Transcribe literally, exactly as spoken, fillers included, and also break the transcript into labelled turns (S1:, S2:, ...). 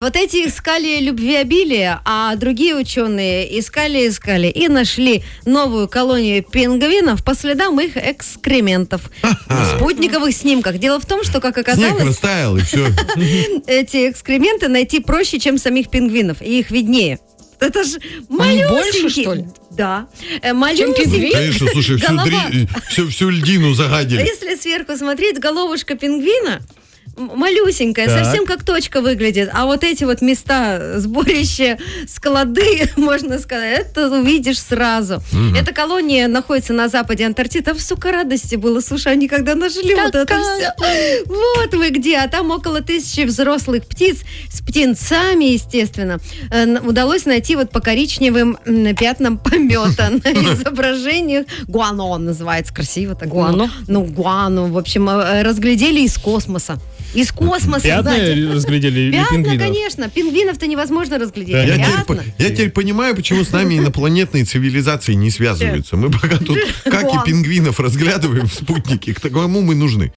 S1: Вот эти искали любвеобилие, а другие ученые искали-искали и нашли новую колонию пингвинов по следам их экскрементов в спутниковых снимках. Дело в том, что, как оказалось...
S2: Снег растаял, и все.
S1: Эти экскременты найти проще, чем самих пингвинов, и их виднее. Это же малюсенькие.
S3: Они больше, что ли?
S1: Да. Малюсенькие.
S2: Конечно, слушай, всю,
S1: Голова...
S2: дри... всю, всю льдину загадили.
S1: А если сверху смотреть, головушка пингвина малюсенькая,
S2: так.
S1: совсем как точка выглядит. А вот эти вот места, сборища, склады, можно сказать, это увидишь сразу. Угу. Эта колония находится на западе Антарктиды. Там столько радости было. Слушай, они когда нашли вот это все. Вот вы где. А там около тысячи взрослых птиц с птенцами, естественно. Удалось найти вот по коричневым пятнам помета на изображениях. Гуано называется. Красиво так.
S3: Гуано?
S1: Ну, гуано. В общем, разглядели из космоса. Из космоса.
S4: Пятна разглядели
S1: Пятна,
S4: пингвинов?
S1: конечно. Пингвинов-то невозможно разглядеть.
S2: Я
S1: Пятна.
S2: теперь, я теперь понимаю, почему с нами инопланетные цивилизации не связываются. Мы пока тут как и пингвинов разглядываем в спутнике. К такому мы нужны.